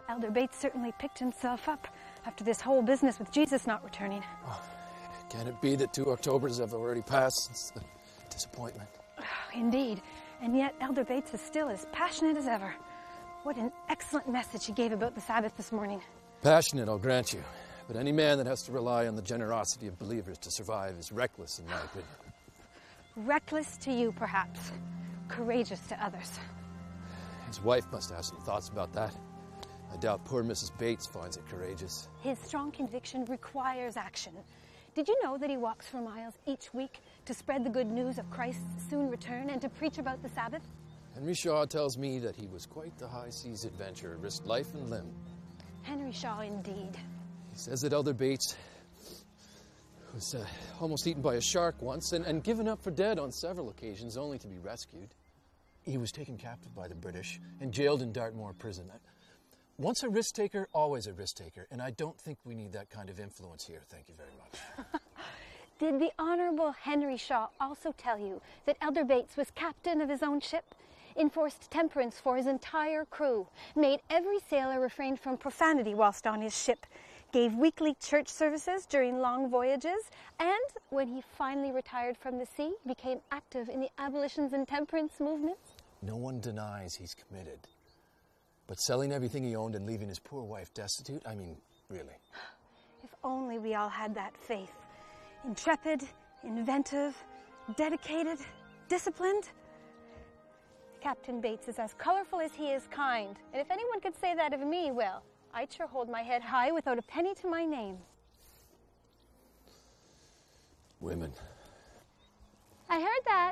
Elder Bates certainly picked himself up after this whole business with Jesus not returning. Oh, can it be that 2 Octobers have already passed since the disappointment? Oh, indeed. And yet Elder Bates is still as passionate as ever. What an excellent message he gave about the Sabbath this morning. Passionate, I'll grant you. But any man that has to rely on the generosity of believers to survive is reckless, in my opinion. Reckless to you, perhaps. Courageous to others. His wife must have some thoughts about that. I doubt poor Mrs. Bates finds it courageous. His strong conviction requires action. Did you know that he walks for miles each week to spread the good news of Christ's soon return and to preach about the Sabbath? Henry Shaw tells me that he was quite the high-seas adventurer, risked life and limb. Henry Shaw, indeed. He says that Elder Bates was almost eaten by a shark once and given up for dead on several occasions, only to be rescued. He was taken captive by the British and jailed in Dartmoor prison. Once a risk-taker, always a risk-taker, and I don't think we need that kind of influence here. Thank you very much. Did the Honorable Henry Shaw also tell you that Elder Bates was captain of his own ship, enforced temperance for his entire crew, made every sailor refrain from profanity whilst on his ship, gave weekly church services during long voyages, and when he finally retired from the sea, became active in the abolitions and temperance movements? No one denies he's committed. But selling everything he owned and leaving his poor wife destitute, I mean, really. If only we all had that faith. Intrepid, inventive, dedicated, disciplined. Captain Bates is as colorful as he is kind. And if anyone could say that of me, well, I'd sure hold my head high without a penny to my name. Women. I heard that.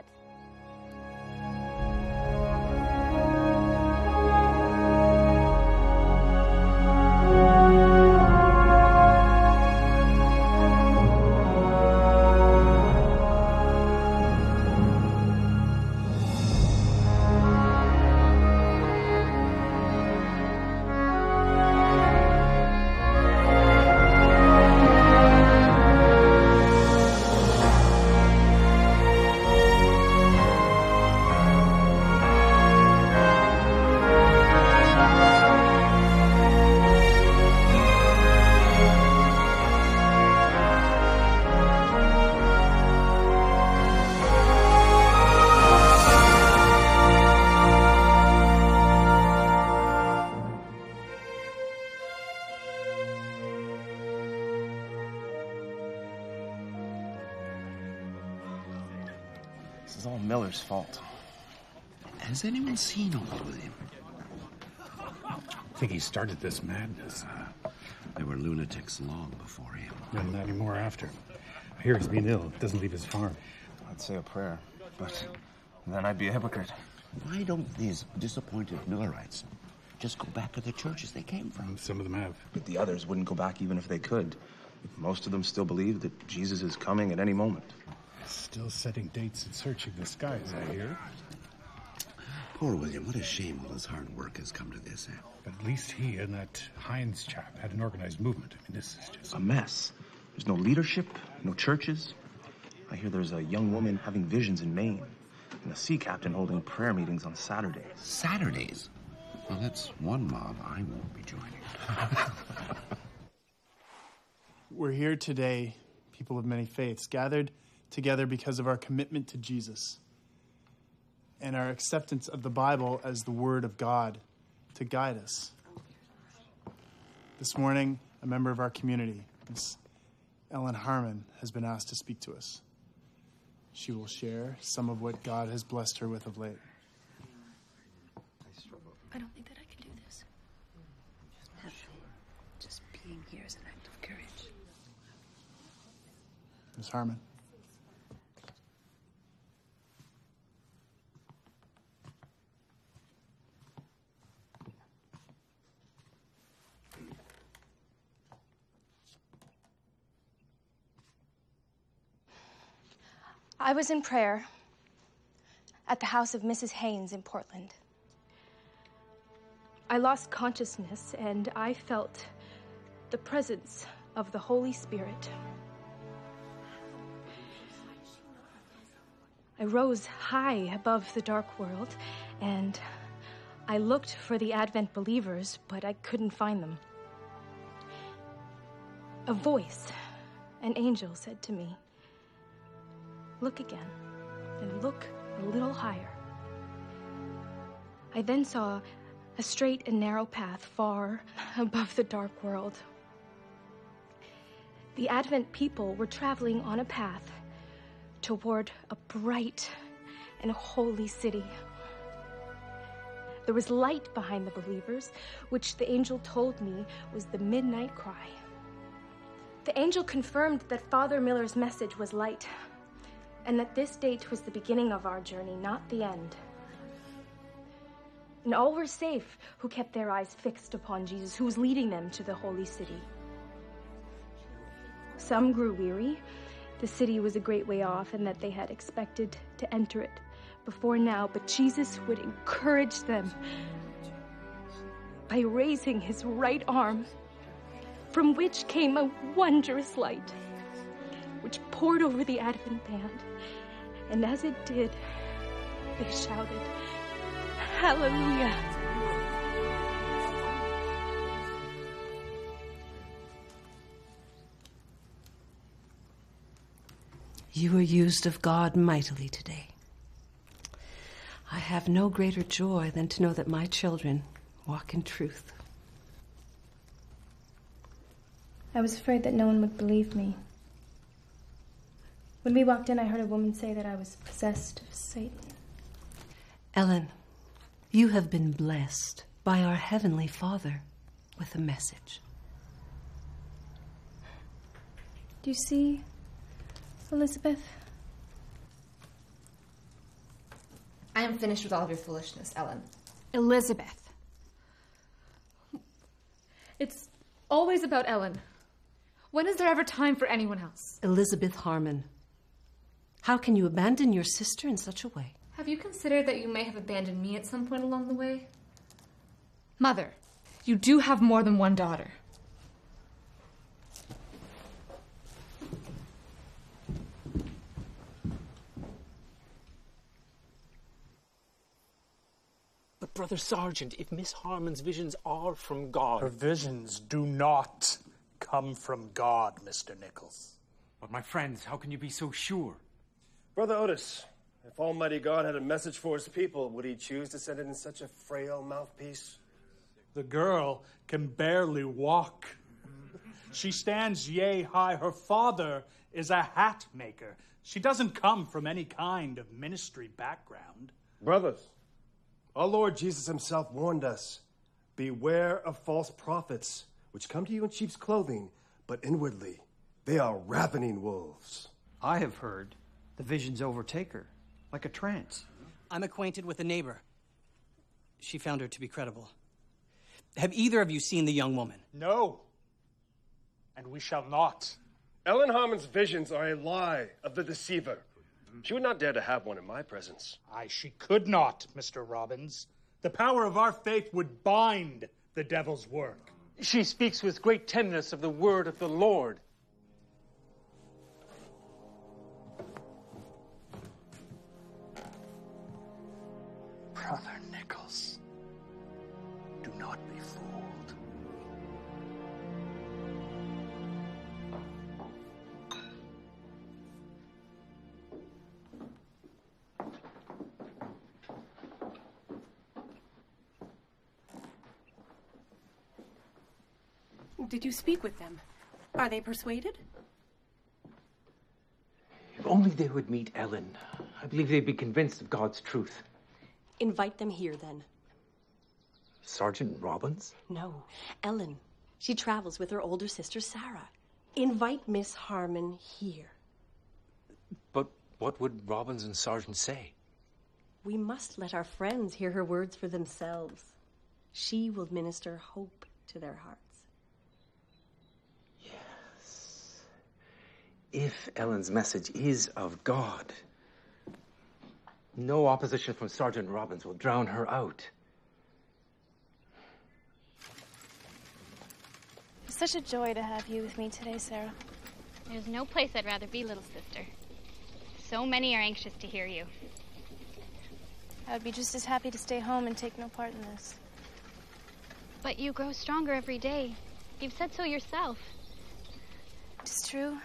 This is all Miller's fault. Has anyone seen old William? I think he started this madness. There were lunatics long before him. And not anymore after. I hear he's been ill. Doesn't leave his farm. I'd say a prayer, but then I'd be a hypocrite. Why don't these disappointed Millerites just go back to the churches they came from? Some of them have. But the others wouldn't go back even if they could. Most of them still believe that Jesus is coming at any moment. Still setting dates and searching the skies, I hear. Poor William, what a shame all his hard work has come to this. But at least he and that Hines chap had an organized movement. I mean, this is just a mess. There's no leadership, no churches. I hear there's a young woman having visions in Maine, and a sea captain holding prayer meetings on Saturdays. Saturdays? Well, that's one mob I won't be joining. We're here today, people of many faiths, gathered together because of our commitment to Jesus and our acceptance of the Bible as the Word of God to guide us. This morning, a member of our community, Miss Ellen Harmon, has been asked to speak to us. She will share some of what God has blessed her with of late. I don't think that I can do this. Just being here is an act of courage. Miss Harmon. I was in prayer at the house of Mrs. Haynes in Portland. I lost consciousness and I felt the presence of the Holy Spirit. I rose high above the dark world and I looked for the Advent believers, but I couldn't find them. A voice, an angel, said to me, "Look again, and look a little higher." I then saw a straight and narrow path far above the dark world. The Advent people were traveling on a path toward a bright and holy city. There was light behind the believers, which the angel told me was the midnight cry. The angel confirmed that Father Miller's message was light, and that this date was the beginning of our journey, not the end. And all were safe who kept their eyes fixed upon Jesus, who was leading them to the holy city. Some grew weary. The city was a great way off, and that they had expected to enter it before now, but Jesus would encourage them by raising his right arm, from which came a wondrous light, which poured over the Advent band. And as it did, they shouted, "Hallelujah!" You were used of God mightily today. I have no greater joy than to know that my children walk in truth. I was afraid that no one would believe me. When we walked in, I heard a woman say that I was possessed of Satan. Ellen, you have been blessed by our Heavenly Father with a message. Do you see, Elizabeth? I am finished with all of your foolishness, Ellen. Elizabeth. It's always about Ellen. When is there ever time for anyone else? Elizabeth Harmon, how can you abandon your sister in such a way? Have you considered that you may have abandoned me at some point along the way? Mother, you do have more than one daughter. But, Brother Sergeant, if Miss Harmon's visions are from God... Her visions do not come from God, Mr. Nichols. But, my friends, how can you be so sure? Brother Otis, if Almighty God had a message for his people, would he choose to send it in such a frail mouthpiece? The girl can barely walk. She stands yea high. Her father is a hat maker. She doesn't come from any kind of ministry background. Brothers, our Lord Jesus himself warned us, beware of false prophets, which come to you in sheep's clothing, but inwardly they are ravening wolves. I have heard the visions overtake her, like a trance. I'm acquainted with a neighbor. She found her to be credible. Have either of you seen the young woman? No, and we shall not. Ellen Harmon's visions are a lie of the deceiver. She would not dare to have one in my presence. Aye, she could not, Mr. Robbins. The power of our faith would bind the devil's work. She speaks with great tenderness of the word of the Lord. Brother Nichols, do not be fooled. Did you speak with them? Are they persuaded? If only they would meet Ellen. I believe they'd be convinced of God's truth. Invite them here, then. Sergeant Robbins? No, Ellen. She travels with her older sister, Sarah. Invite Miss Harmon here. But what would Robbins and Sergeant say? We must let our friends hear her words for themselves. She will minister hope to their hearts. Yes. If Ellen's message is of God, no opposition from Sergeant Robbins will drown her out. It's such a joy to have you with me today, Sarah. There's no place I'd rather be, little sister. So many are anxious to hear you. I would be just as happy to stay home and take no part in this. But you grow stronger every day. You've said so yourself. It's true.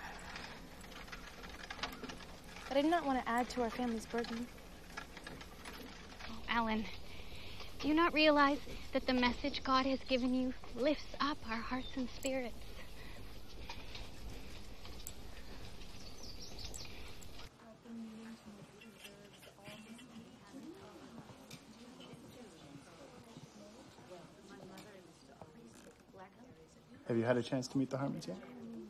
But I did not want to add to our family's burden. Oh, Ellen, do you not realize that the message God has given you lifts up our hearts and spirits? Have you had a chance to meet the Harmons yet?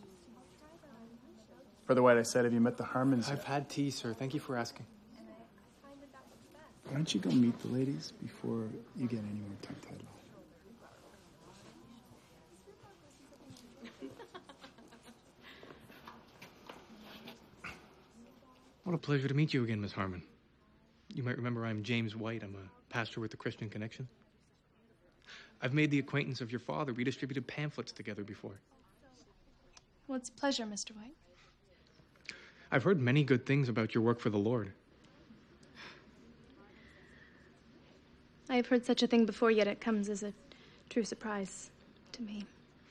Brother White, I said, have you met the Harmons yet? I've had tea, sir. Thank you for asking. Why don't you go meet the ladies before you get any more tongue-tied? What a pleasure to meet you again, Miss Harmon. You might remember I'm James White. I'm a pastor with the Christian Connection. I've made the acquaintance of your father. We distributed pamphlets together before. Well, it's a pleasure, Mr. White. I've heard many good things about your work for the Lord. I have heard such a thing before, yet it comes as a true surprise to me.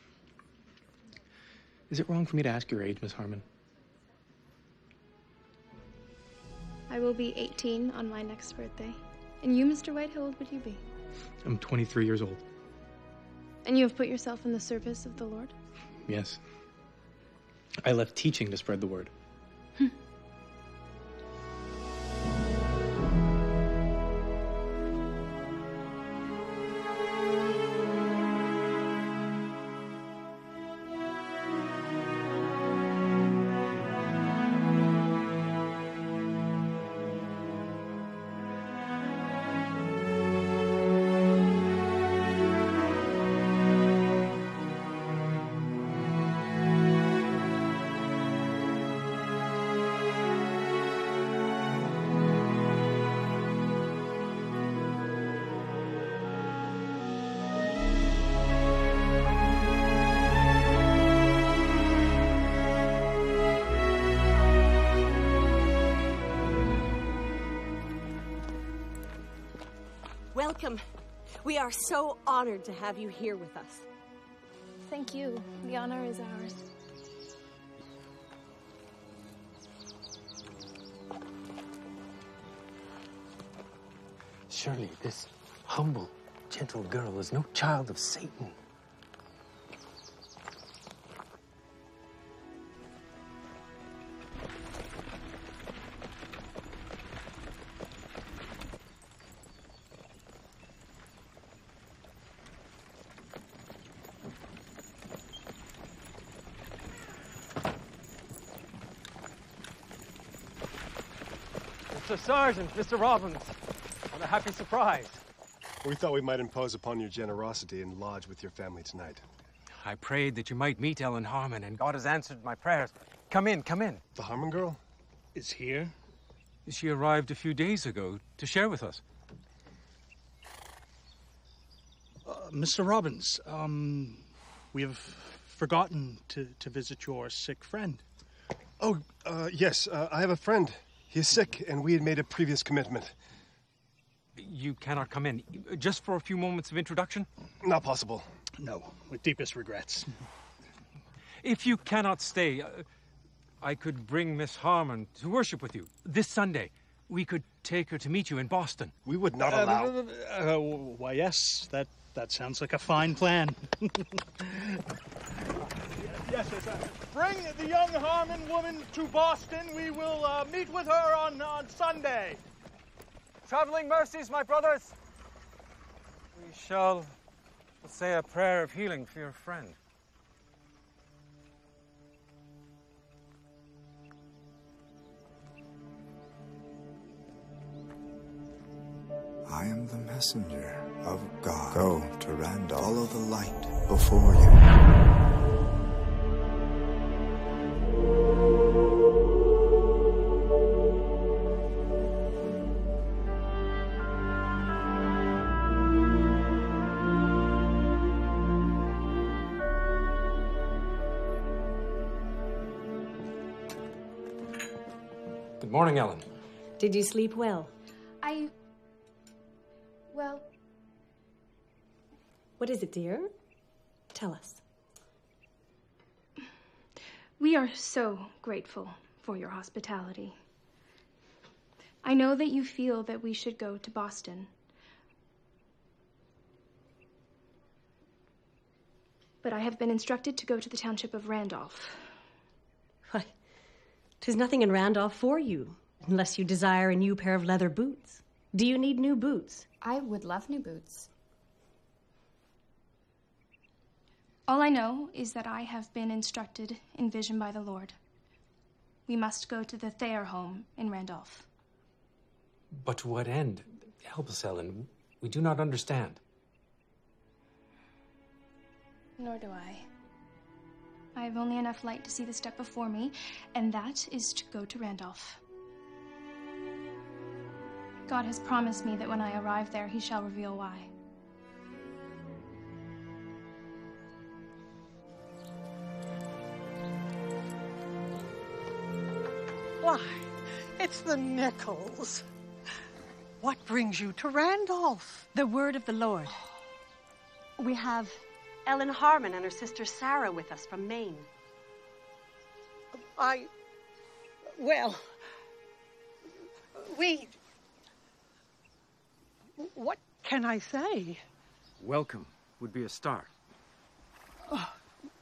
Is it wrong for me to ask your age, Miss Harmon? I will be 18 on my next birthday. And you, Mr. White, how old would you be? I'm 23 years old. And you have put yourself in the service of the Lord? Yes. I left teaching to spread the word. Welcome. We are so honored to have you here with us. Thank you. The honor is ours. Surely this humble, gentle girl is no child of Satan. Mr. Sergeant, Mr. Robbins, what a happy surprise. We thought we might impose upon your generosity and lodge with your family tonight. I prayed that you might meet Ellen Harmon, and God has answered my prayers. Come in, come in. The Harmon girl? Is here? She arrived a few days ago to share with us. Mr. Robbins, we have forgotten to visit your sick friend. Oh, yes, I have a friend. He is sick, and we had made a previous commitment. You cannot come in. Just for a few moments of introduction? Not possible. No, with deepest regrets. If you cannot stay, I could bring Miss Harmon to worship with you this Sunday. We could take her to meet you in Boston. We would not allow... Why, yes, that sounds like a fine plan. Yes. Bring the young Harmon woman to Boston. We will meet with her on Sunday. Traveling mercies, my brothers. We shall say a prayer of healing for your friend. I am the messenger of God. Go to Randall. Follow the light before you. Good morning, Ellen. Did you sleep well? Well... What is it, dear? Tell us. We are so grateful for your hospitality. I know that you feel that we should go to Boston. But I have been instructed to go to the township of Randolph. Why, 'tis nothing in Randolph for you, unless you desire a new pair of leather boots. Do you need new boots? I would love new boots. All I know is that I have been instructed in vision by the Lord. We must go to the Thayer home in Randolph. But to what end? Help us, Ellen. We do not understand. Nor do I. I have only enough light to see the step before me, and that is to go to Randolph. God has promised me that when I arrive there, he shall reveal why. Why, it's the Nichols. What brings you to Randolph? The word of the Lord. We have Ellen Harmon and her sister Sarah with us from Maine. What can I say? Welcome would be a start. Oh.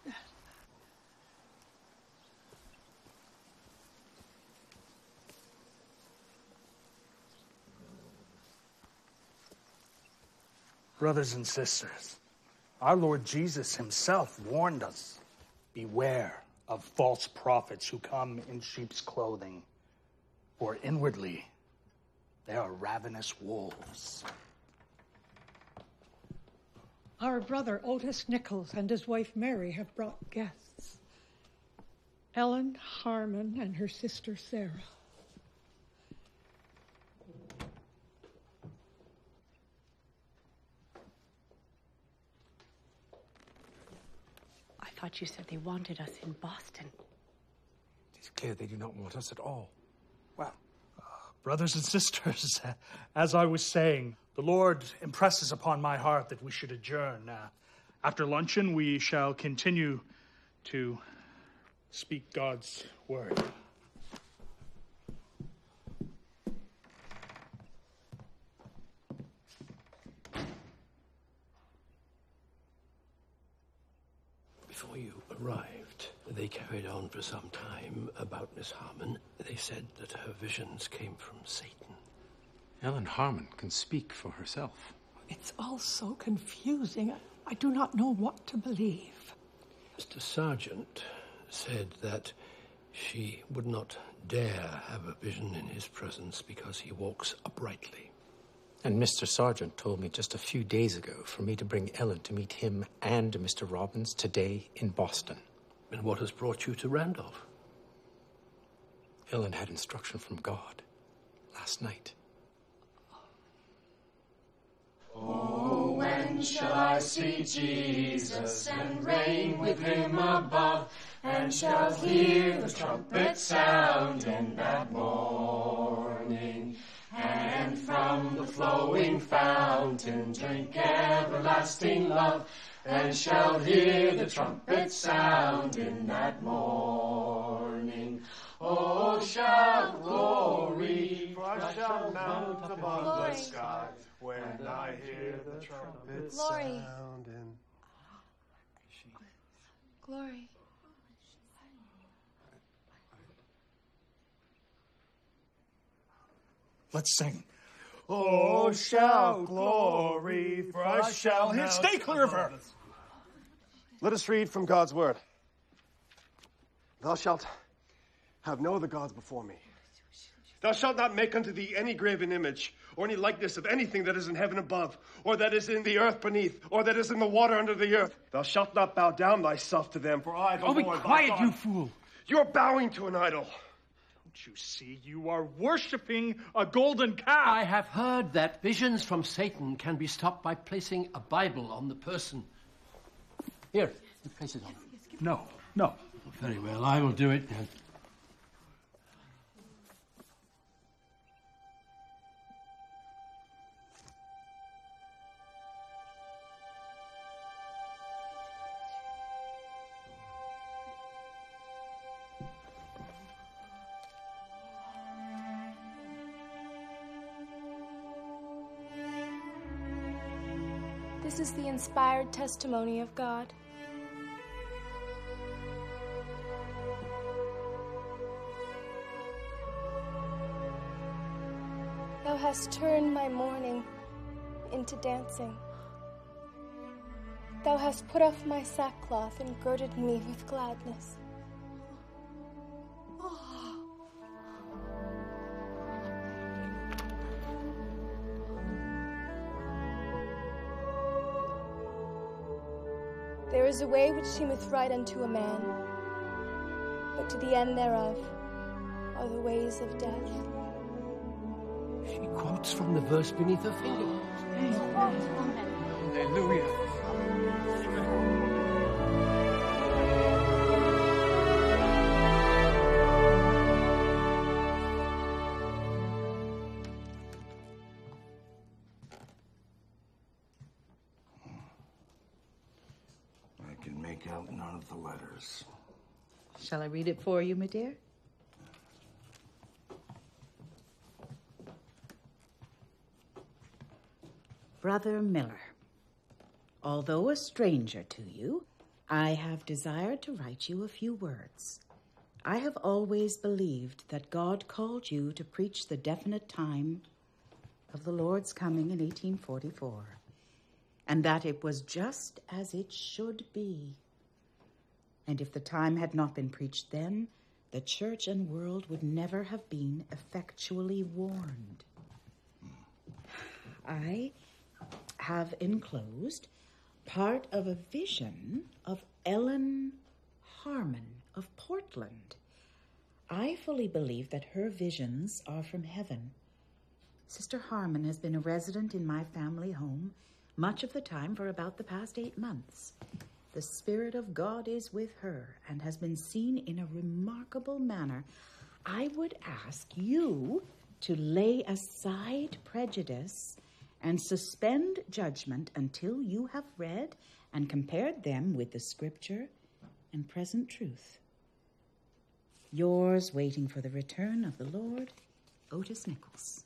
Brothers and sisters, our Lord Jesus himself warned us, beware of false prophets who come in sheep's clothing, for inwardly they are ravenous wolves. Our brother Otis Nichols and his wife Mary have brought guests. Ellen Harmon and her sister Sarah. I thought you said they wanted us in Boston. It is clear they do not want us at all. Well, brothers and sisters, as I was saying, the Lord impresses upon my heart that we should adjourn. After luncheon, we shall continue to speak God's word. Before you arrived, they carried on for some time about Miss Harmon. They said that her visions came from Satan. Ellen Harmon can speak for herself. It's all so confusing. I do not know what to believe. Mr. Sargent said that she would not dare have a vision in his presence because he walks uprightly. And Mr. Sargent told me just a few days ago for me to bring Ellen to meet him and Mr. Robbins today in Boston. And what has brought you to Randolph? Ellen had instruction from God last night. Oh, when shall I see Jesus and reign with him above, and shall hear the trumpet sound in that morning, and from the flowing fountain drink everlasting love, and shall hear the trumpet sound in that morning. Oh, shout glory, for I shall mount above the sky, when I hear the trumpet sound in... Glory. Let's sing. Oh, shout glory, for I shall hit. Stay clear of her. Let us read from God's word. Thou shalt have no other gods before me. Thou shalt not make unto thee any graven image, or any likeness of anything that is in heaven above, or that is in the earth beneath, or that is in the water under the earth. Thou shalt not bow down thyself to them, for I, the Lord, be quiet, you fool. You're bowing to an idol. Don't you see? You are worshipping a golden calf. I have heard that visions from Satan can be stopped by placing a Bible on the person. Here, you place it on. No. Very well, I will do it. This is the inspired testimony of God. Thou hast turned my mourning into dancing. Thou hast put off my sackcloth and girded me with gladness. There is a way which seemeth right unto a man, but to the end thereof are the ways of death. She quotes from the verse beneath her finger. Hallelujah. I can make out none of the letters. Shall I read it for you, my dear? Brother Miller, although a stranger to you, I have desired to write you a few words. I have always believed that God called you to preach the definite time of the Lord's coming in 1844, and that it was just as it should be. And if the time had not been preached then, the church and world would never have been effectually warned. I have enclosed part of a vision of Ellen Harmon of Portland. I fully believe that her visions are from heaven. Sister Harmon has been a resident in my family home much of the time for about the past 8 months. The Spirit of God is with her and has been seen in a remarkable manner. I would ask you to lay aside prejudice and suspend judgment until you have read and compared them with the Scripture and present truth. Yours, waiting for the return of the Lord, Otis Nichols.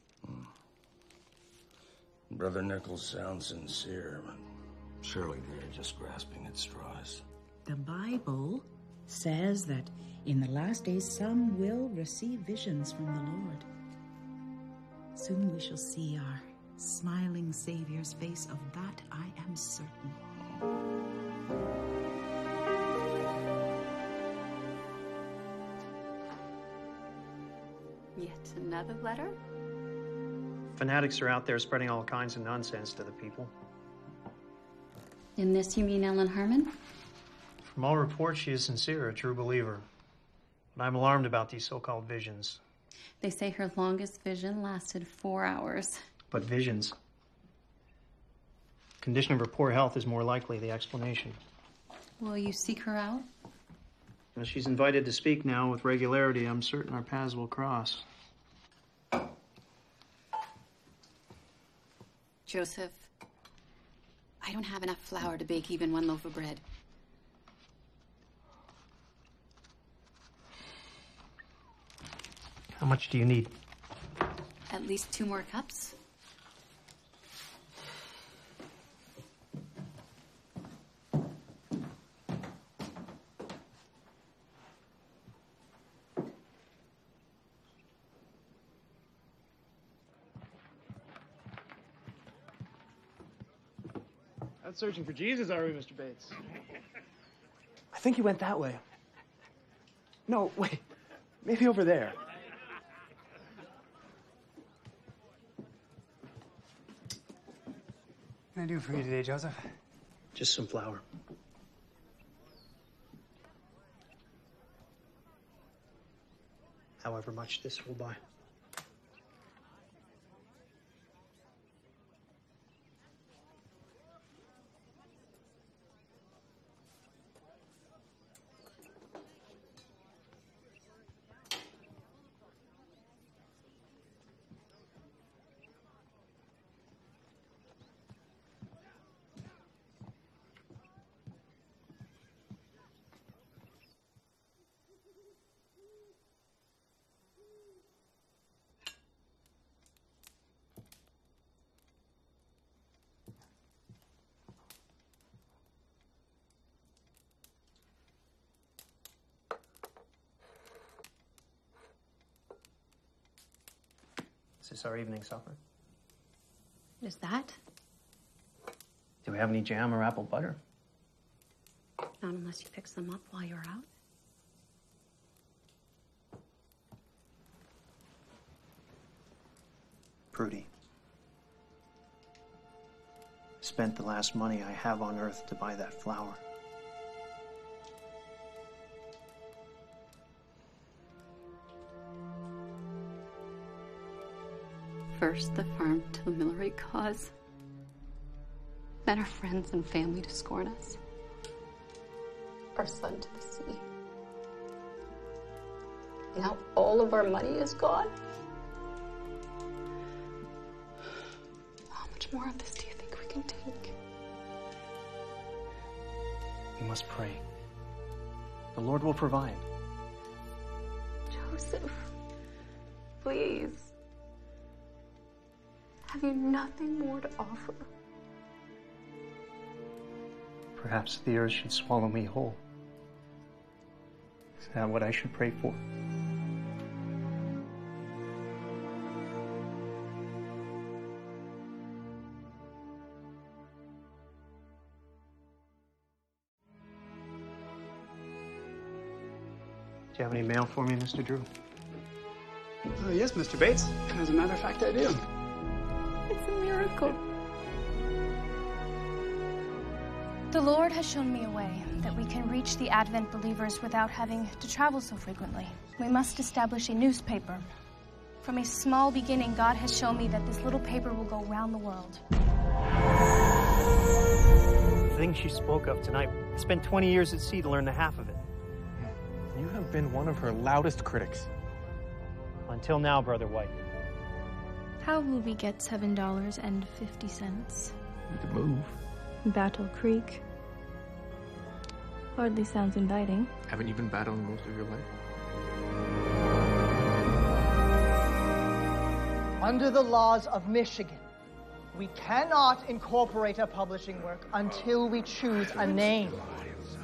Brother Nichols sounds sincere, but surely they're just grasping at straws. The Bible says that in the last days some will receive visions from the Lord. Soon we shall see our smiling Savior's face. Of that I am certain. Yet another letter? Fanatics are out there spreading all kinds of nonsense to the people. In this you mean Ellen Harmon? From all reports, she is sincere, a true believer. But I'm alarmed about these so-called visions. They say her longest vision lasted 4 hours. But visions. Condition of her poor health is more likely the explanation. Will you seek her out? As she's invited to speak now with regularity, I'm certain our paths will cross. Joseph, I don't have enough flour to bake even 1 loaf of bread. How much do you need? At least 2 more cups. Out searching for Jesus, are we, Mr. Bates? I think he went that way. No, wait. Maybe over there. What can I do for you today, Joseph? Just some flour. However much this will buy. this our evening supper? Is that? Do we have any jam or apple butter? Not unless you pick some up while you're out. Prudy. Spent the last money I have on earth to buy that flower. First the farm to the Millwright cause. Then our friends and family to scorn us. Our son to the sea. Now all of our money is gone. How much more of this do you think we can take? We must pray. The Lord will provide. Joseph, please. Have you nothing more to offer? Perhaps the earth should swallow me whole. Is that what I should pray for? Do you have any mail for me, Mr. Drew? Yes, Mr. Bates. As a matter of fact, I do. It's a miracle. The Lord has shown me a way that we can reach the Advent believers without having to travel so frequently. We must establish a newspaper. From a small beginning, God has shown me that this little paper will go round the world. The things she spoke of tonight, I spent 20 years at sea to learn the half of it. You have been one of her loudest critics. Until now, Brother White. How will we get $7.50? We could move. Battle Creek. Hardly sounds inviting. Haven't you been battling most of your life? Under the laws of Michigan, we cannot incorporate a publishing work until we choose a name.